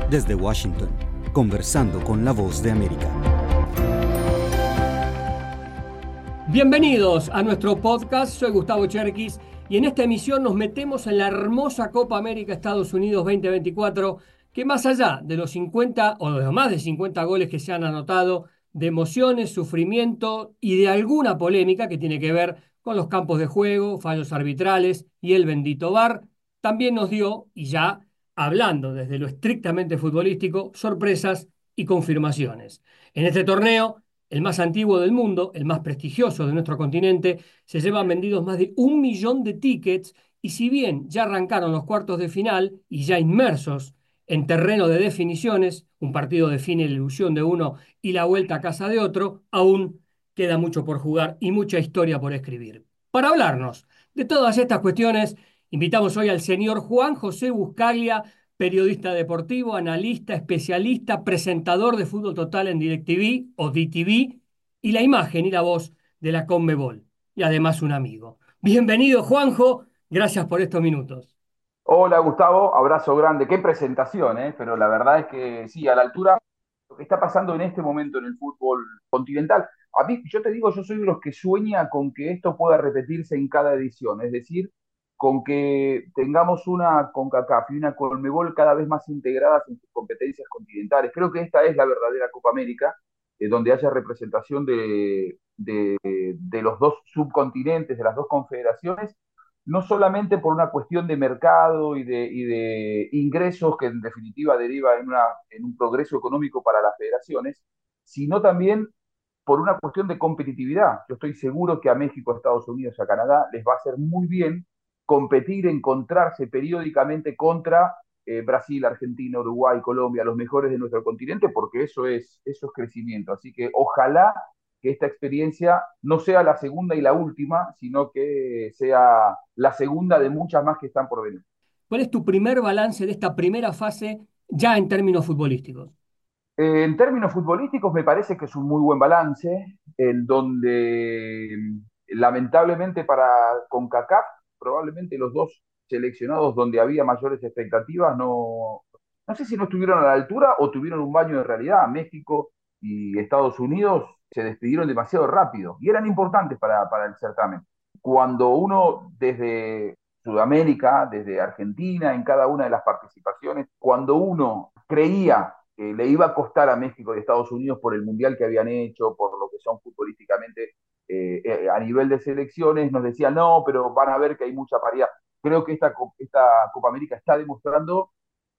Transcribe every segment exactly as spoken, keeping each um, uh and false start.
Desde Washington, conversando con la voz de América. Bienvenidos a nuestro podcast, soy Gustavo Cherkis y en esta emisión nos metemos en la hermosa Copa América Estados Unidos veinte veinticuatro, que más allá de los cincuenta o de los más de cincuenta goles que se han anotado, de emociones, sufrimiento y de alguna polémica que tiene que ver con los campos de juego, fallos arbitrales y el bendito V A R, también nos dio, y ya hablando desde lo estrictamente futbolístico, sorpresas y confirmaciones. En este torneo, el más antiguo del mundo, el más prestigioso de nuestro continente, se llevan vendidos más de un millón de tickets y si bien ya arrancaron los cuartos de final y ya inmersos en terreno de definiciones, un partido define la ilusión de uno y la vuelta a casa de otro, aún queda mucho por jugar y mucha historia por escribir. Para hablarnos de todas estas cuestiones, invitamos hoy al señor Juan José Buscaglia, periodista deportivo, analista, especialista, presentador de Fútbol Total en DirecTV o D T V y la imagen y la voz de la Conmebol. Y además un amigo. Bienvenido, Juanjo. Gracias por estos minutos. Hola Gustavo, abrazo grande. Qué presentación, ¿eh? Pero la verdad es que sí, a la altura, lo que está pasando en este momento en el fútbol continental. A mí, yo te digo, yo soy de los que sueña con que esto pueda repetirse en cada edición, es decir, con que tengamos una CONCACAF y una CONMEBOL cada vez más integradas en sus competencias continentales. Creo que esta es la verdadera Copa América, eh, donde haya representación de, de, de los dos subcontinentes, de las dos confederaciones, no solamente por una cuestión de mercado y de, y de ingresos que en definitiva deriva en, una, en un progreso económico para las federaciones, sino también por una cuestión de competitividad. Yo estoy seguro que a México, a Estados Unidos, a Canadá les va a hacer muy bien competir, encontrarse periódicamente contra eh, Brasil, Argentina, Uruguay, Colombia, los mejores de nuestro continente, porque eso es, eso es crecimiento. Así que ojalá que esta experiencia no sea la segunda y la última, sino que sea la segunda de muchas más que están por venir. ¿Cuál es tu primer balance de esta primera fase ya en términos futbolísticos? Eh, en términos futbolísticos me parece que es un muy buen balance, en donde lamentablemente para CONCACAF, probablemente los dos seleccionados donde había mayores expectativas, no, no sé si no estuvieron a la altura o tuvieron un baño de realidad. México y Estados Unidos se despidieron demasiado rápido y eran importantes para, para el certamen. Cuando uno desde Sudamérica, desde Argentina, en cada una de las participaciones, cuando uno creía que le iba a costar a México y Estados Unidos por el mundial que habían hecho, por lo que son futbolísticamente eh, eh, a nivel de selecciones, nos decían, no, pero van a ver que hay mucha paridad. Creo que esta, esta Copa América está demostrando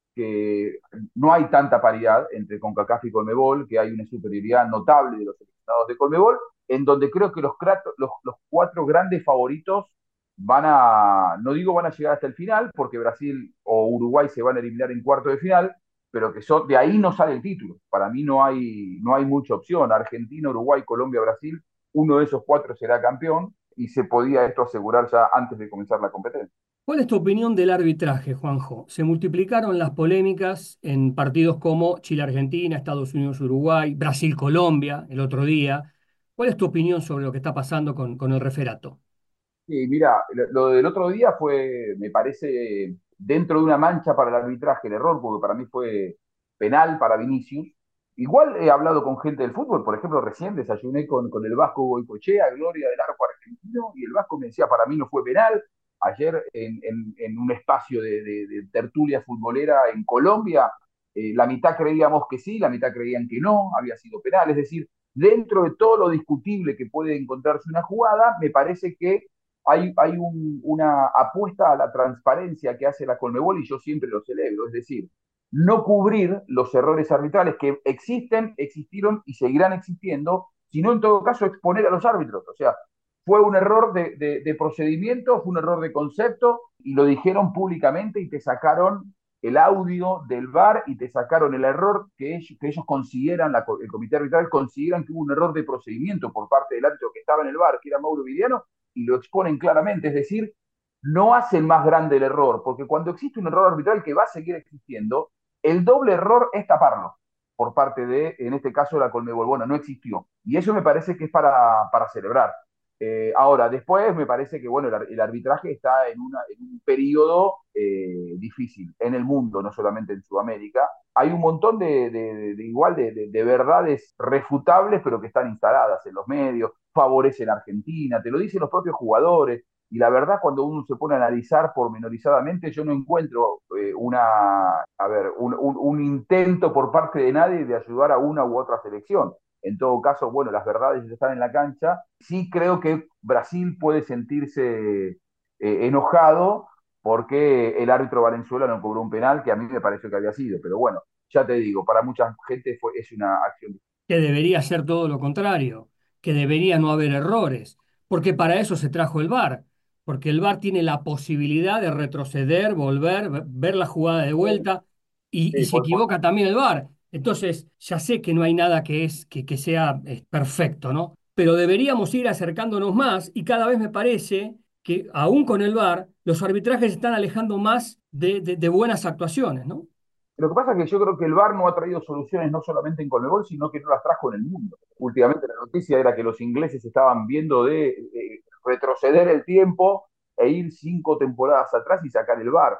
que no hay tanta paridad entre CONCACAF y CONMEBOL, que hay una superioridad notable de los seleccionados de CONMEBOL, en donde creo que los, los, los cuatro grandes favoritos van a, no digo van a llegar hasta el final, porque Brasil o Uruguay se van a eliminar en cuarto de final, pero que son, de ahí no sale el título. Para mí no hay, no hay mucha opción. Argentina, Uruguay, Colombia, Brasil, uno de esos cuatro será campeón y se podía esto asegurar ya antes de comenzar la competencia. ¿Cuál es tu opinión del arbitraje, Juanjo? Se multiplicaron las polémicas en partidos como Chile-Argentina, Estados Unidos-Uruguay, Brasil-Colombia el otro día. ¿Cuál es tu opinión sobre lo que está pasando con, con el referato? Sí, mira, lo, lo del otro día fue, me parece, dentro de una mancha para el arbitraje, el error, porque para mí fue penal para Vinicius. Igual he hablado con gente del fútbol, por ejemplo, recién desayuné con, con el Vasco Goicoechea, Gloria del Arco argentino, y el Vasco me decía, para mí no fue penal. Ayer en, en, en un espacio de, de, de, tertulia futbolera en Colombia, eh, la mitad creíamos que sí, la mitad creían que no, había sido penal. Es decir, dentro de todo lo discutible que puede encontrarse una jugada, me parece que hay, hay un, una apuesta a la transparencia que hace la Conmebol y yo siempre lo celebro, es decir, no cubrir los errores arbitrales que existen, existieron y seguirán existiendo, sino en todo caso exponer a los árbitros. O sea, fue un error de, de, de procedimiento, fue un error de concepto y lo dijeron públicamente y te sacaron el audio del V A R y te sacaron el error que ellos, que ellos consideran, la, el comité arbitral consideran que hubo un error de procedimiento por parte del árbitro que estaba en el V A R, que era Mauro Vidiano, y lo exponen claramente, es decir, no hacen más grande el error, porque cuando existe un error arbitral que va a seguir existiendo, el doble error es taparlo por parte de, en este caso, la Conmebol. Bueno, no existió. Y eso me parece que es para, para celebrar. Eh, ahora, después me parece que bueno, el, el arbitraje está en, una, en un periodo eh, difícil en el mundo, no solamente en Sudamérica, hay un montón de, de, de, de igual de, de, de, verdades refutables, pero que están instaladas en los medios, favorecen a Argentina, te lo dicen los propios jugadores, y la verdad cuando uno se pone a analizar pormenorizadamente, yo no encuentro eh, una, a ver, un, un, un, intento por parte de nadie de ayudar a una u otra selección. En todo caso, bueno, las verdades están en la cancha. Sí creo que Brasil puede sentirse eh, enojado porque el árbitro Valenzuela no cobró un penal que a mí me pareció que había sido, pero bueno, ya te digo, para mucha gente fue, es una acción. Que debería ser todo lo contrario, que debería no haber errores, porque para eso se trajo el V A R, porque el V A R tiene la posibilidad de retroceder, volver, ve- ver la jugada de vuelta, y, y Sí, se por, por, equivoca también el V A R. Entonces, ya sé que no hay nada que, es, que, que sea eh, perfecto, ¿no? Pero deberíamos ir acercándonos más y cada vez me parece que, aún con el V A R, los arbitrajes se están alejando más de, de de buenas actuaciones, ¿no? Lo que pasa es que yo creo que el V A R no ha traído soluciones no solamente en Conmebol, sino que no las trajo en el mundo. Últimamente la noticia era que los ingleses estaban viendo de, de retroceder el tiempo e ir cinco temporadas atrás y sacar el V A R.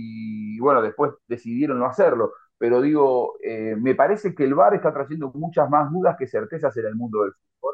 Y bueno, después decidieron no hacerlo. Pero digo, eh, me parece que el V A R está trayendo muchas más dudas que certezas en el mundo del fútbol.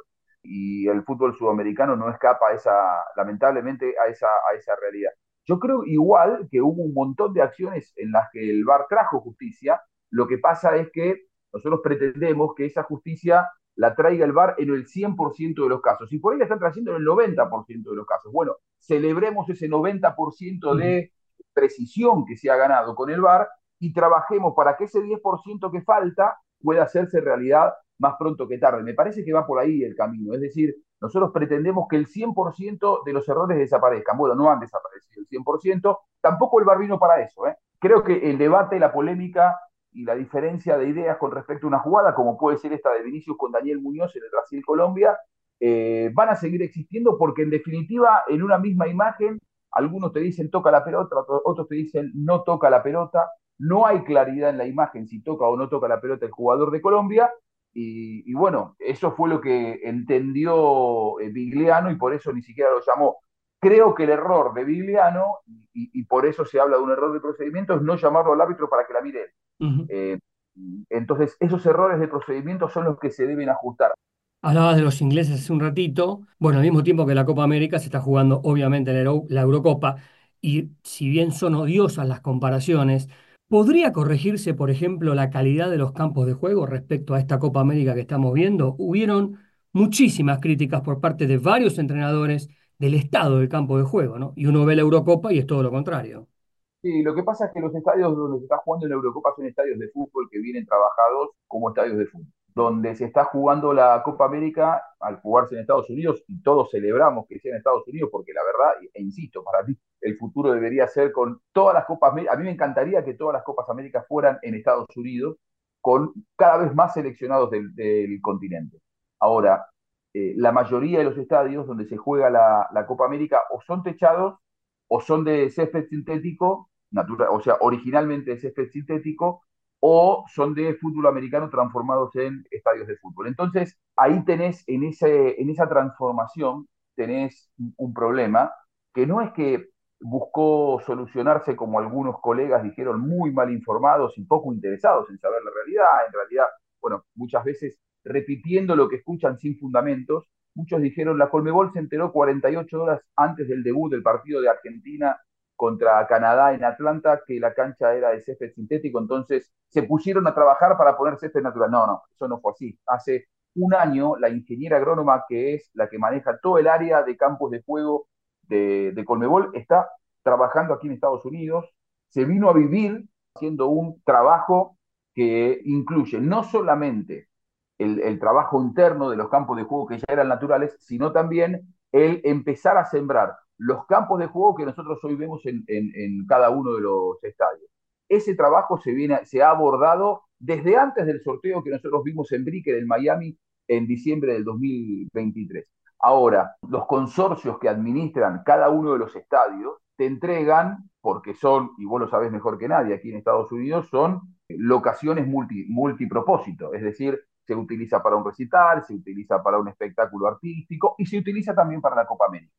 Y el fútbol sudamericano no escapa a esa, lamentablemente, a esa, a esa realidad. Yo creo igual que hubo un montón de acciones en las que el V A R trajo justicia. Lo que pasa es que nosotros pretendemos que esa justicia la traiga el V A R en el cien por ciento de los casos. Y por ahí la están trayendo en el noventa por ciento de los casos. Bueno, celebremos ese noventa por ciento Ujú. de precisión que se ha ganado con el V A R y trabajemos para que ese diez por ciento que falta pueda hacerse realidad más pronto que tarde. Me parece que va por ahí el camino. Es decir, nosotros pretendemos que el cien por ciento de los errores desaparezcan. Bueno, no han desaparecido el cien por ciento. Tampoco el V A R vino para eso. ¿eh? Creo que el debate, la polémica y la diferencia de ideas con respecto a una jugada, como puede ser esta de Vinicius con Daniel Muñoz en el Brasil-Colombia, eh, van a seguir existiendo porque en definitiva, en una misma imagen, algunos te dicen toca la pelota, otros te dicen no toca la pelota, no hay claridad en la imagen si toca o no toca la pelota el jugador de Colombia, y, y bueno, eso fue lo que entendió eh, Vigliano y por eso ni siquiera lo llamó. Creo que el error de Vigliano, y, y por eso se habla de un error de procedimiento, es no llamarlo al árbitro para que la mire. Ujú. Eh, entonces, esos errores de procedimiento son los que se deben ajustar. Hablabas de los ingleses hace un ratito. Bueno, al mismo tiempo que la Copa América se está jugando obviamente la, Euro- la Eurocopa, y si bien son odiosas las comparaciones, ¿podría corregirse, por ejemplo, la calidad de los campos de juego respecto a esta Copa América que estamos viendo? Hubieron muchísimas críticas por parte de varios entrenadores del estado del campo de juego, ¿no? Y uno ve la Eurocopa y es todo lo contrario. Sí, lo que pasa es que los estadios donde se está jugando en la Eurocopa son estadios de fútbol que vienen trabajados como estadios de fútbol. Donde se está jugando la Copa América al jugarse en Estados Unidos, y todos celebramos que sea en Estados Unidos, porque la verdad, e insisto, para mí el futuro debería ser con todas las Copas América. A mí me encantaría que todas las Copas Américas fueran en Estados Unidos, con cada vez más seleccionados del, del continente. Ahora, eh, la mayoría de los estadios donde se juega la, la Copa América o son techados o son de césped sintético natural, o sea, originalmente de césped sintético, o son de fútbol americano transformados en estadios de fútbol. Entonces, ahí tenés, en, ese, en esa transformación, tenés un problema que no es que buscó solucionarse como algunos colegas dijeron, muy mal informados y poco interesados en saber la realidad. En realidad, bueno, muchas veces repitiendo lo que escuchan sin fundamentos, muchos dijeron, la Colmebol se enteró cuarenta y ocho horas antes del debut del partido de Argentina contra Canadá en Atlanta, que la cancha era de césped sintético, entonces se pusieron a trabajar para poner césped natural. No, no, eso no fue así. Hace un año, la ingeniera agrónoma, que es la que maneja todo el área de campos de juego de, de Colmebol, está trabajando aquí en Estados Unidos, se vino a vivir haciendo un trabajo que incluye no solamente el, el trabajo interno de los campos de juego que ya eran naturales, sino también el empezar a sembrar los campos de juego que nosotros hoy vemos en, en, en cada uno de los estadios. Ese trabajo se, viene, se ha abordado desde antes del sorteo que nosotros vimos en Bricker, en Miami, en diciembre del dos mil veintitrés. Ahora, los consorcios que administran cada uno de los estadios te entregan, porque son, y vos lo sabés mejor que nadie aquí en Estados Unidos, son locaciones multi, multipropósito, es decir, se utiliza para un recital, se utiliza para un espectáculo artístico y se utiliza también para la Copa América.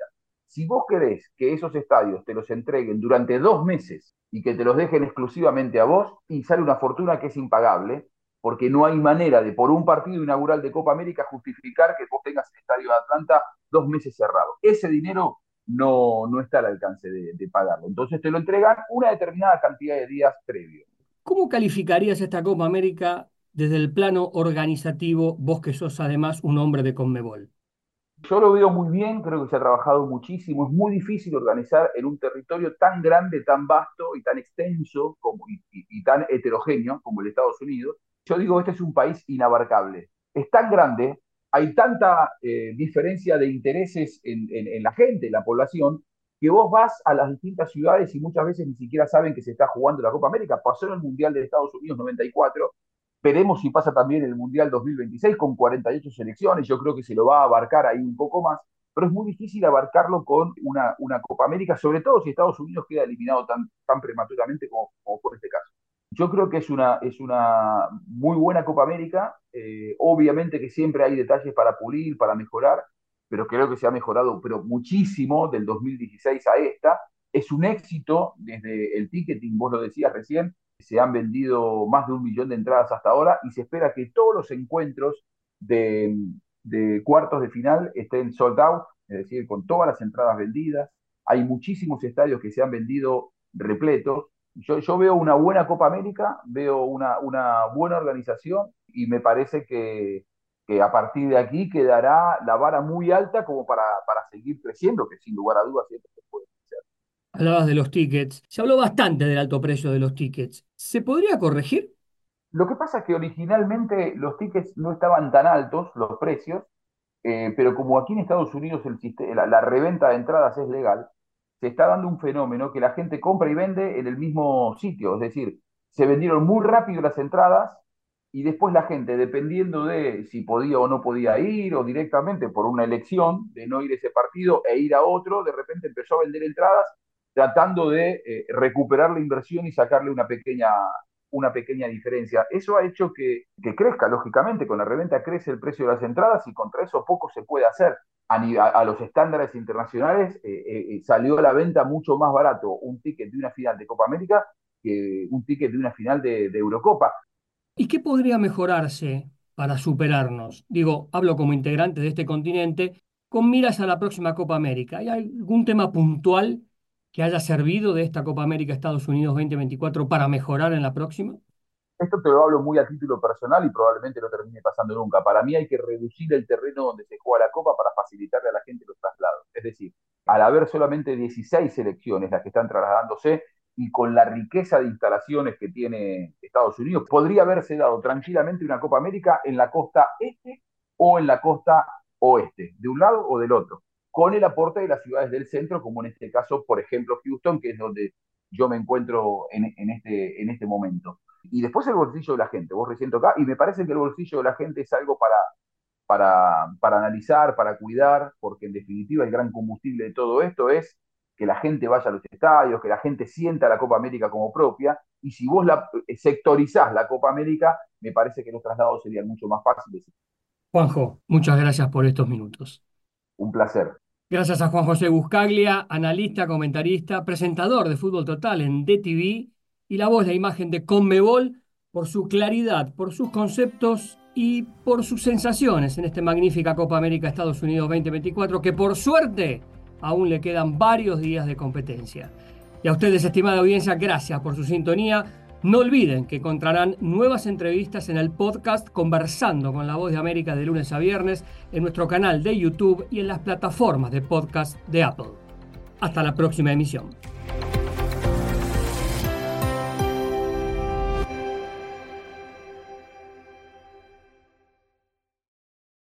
Si vos querés que esos estadios te los entreguen durante dos meses y que te los dejen exclusivamente a vos, y sale una fortuna que es impagable, porque no hay manera de, por un partido inaugural de Copa América, justificar que vos tengas el estadio de Atlanta dos meses cerrado. Ese dinero no, no está al alcance de, de pagarlo. Entonces te lo entregan una determinada cantidad de días previos. ¿Cómo calificarías esta Copa América desde el plano organizativo, vos que sos además un hombre de Conmebol? Yo lo veo muy bien, creo que se ha trabajado muchísimo. Es muy difícil organizar en un territorio tan grande, tan vasto y tan extenso como, y, y, y tan heterogéneo como el Estados Unidos. Yo digo, este es un país inabarcable. Es tan grande, hay tanta eh, diferencia de intereses en, en, en la gente, en la población, que vos vas a las distintas ciudades y muchas veces ni siquiera saben que se está jugando la Copa América. Pasó en el Mundial de Estados Unidos noventa y cuatro. Veremos si pasa también el Mundial dos mil veintiséis con cuarenta y ocho selecciones. Yo creo que se lo va a abarcar ahí un poco más, pero es muy difícil abarcarlo con una, una Copa América, sobre todo si Estados Unidos queda eliminado tan, tan prematuramente como, como fue este caso. Yo creo que es una, es una muy buena Copa América. Eh, obviamente que siempre hay detalles para pulir, para mejorar, pero creo que se ha mejorado pero muchísimo del dos mil dieciséis a esta. Es un éxito desde el ticketing, vos lo decías recién, se han vendido más de un millón de entradas hasta ahora y se espera que todos los encuentros de, de cuartos de final estén sold out, es decir, con todas las entradas vendidas. Hay muchísimos estadios que se han vendido repletos. Yo, yo veo una buena Copa América, veo una, una buena organización y me parece que, que a partir de aquí quedará la vara muy alta como para, para seguir creciendo, que sin lugar a dudas siempre se puede hacer. Hablabas de los tickets. Se habló bastante del alto precio de los tickets. ¿Se podría corregir? Lo que pasa es que originalmente los tickets no estaban tan altos, los precios, eh, pero como aquí en Estados Unidos el sistema, la, la reventa de entradas es legal, se está dando un fenómeno que la gente compra y vende en el mismo sitio. Es decir, se vendieron muy rápido las entradas y después la gente, dependiendo de si podía o no podía ir, o directamente por una elección de no ir a ese partido e ir a otro, de repente empezó a vender entradas tratando de eh, recuperar la inversión y sacarle una pequeña, una pequeña diferencia. Eso ha hecho que, que crezca, lógicamente, con la reventa crece el precio de las entradas y contra eso poco se puede hacer. A, a, a los estándares internacionales eh, eh, salió a la venta mucho más barato un ticket de una final de Copa América que un ticket de una final de, de Eurocopa. ¿Y qué podría mejorarse para superarnos? Digo, hablo como integrante de este continente, con miras a la próxima Copa América. ¿Hay algún tema puntual que haya servido de esta Copa América Estados Unidos veinte veinticuatro para mejorar en la próxima? Esto te lo hablo muy a título personal y probablemente no termine pasando nunca. Para mí hay que reducir el terreno donde se juega la Copa para facilitarle a la gente los traslados. Es decir, al haber solamente dieciséis selecciones las que están trasladándose y con la riqueza de instalaciones que tiene Estados Unidos, podría haberse dado tranquilamente una Copa América en la costa este o en la costa oeste, de un lado o del otro, con el aporte de las ciudades del centro, como en este caso, por ejemplo, Houston, que es donde yo me encuentro en, en, este, en este momento. Y después el bolsillo de la gente, vos recién tocás, y me parece que el bolsillo de la gente es algo para, para, para analizar, para cuidar, porque en definitiva el gran combustible de todo esto es que la gente vaya a los estadios, que la gente sienta la Copa América como propia, y si vos la, sectorizás la Copa América, me parece que los traslados serían mucho más fáciles. Juanjo, muchas gracias por estos minutos. Un placer. Gracias a Juan José Buscaglia, analista, comentarista, presentador de Fútbol Total en D T V y la voz de la imagen de Conmebol, por su claridad, por sus conceptos y por sus sensaciones en esta magnífica Copa América Estados Unidos veinte veinticuatro, que por suerte aún le quedan varios días de competencia. Y a ustedes, estimada audiencia, gracias por su sintonía. No olviden que encontrarán nuevas entrevistas en el podcast Conversando con la Voz de América de lunes a viernes en nuestro canal de YouTube y en las plataformas de podcast de Apple. Hasta la próxima emisión.